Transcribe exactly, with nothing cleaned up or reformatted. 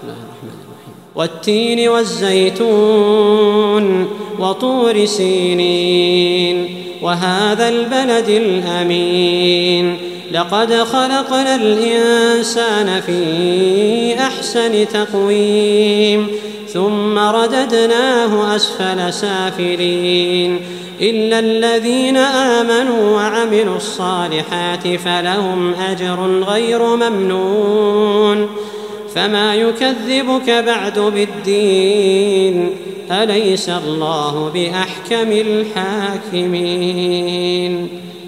الله الرحمن الرحيم والتين والزيتون وطور سينين وهذا البلد الأمين لقد خلقنا الإنسان في أحسن تقويم ثم رددناه أسفل سافلين إلا الذين آمنوا وعملوا الصالحات فلهم أجر غير ممنون فما يكذبك بعد بالدين أليس الله بأحكم الحاكمين.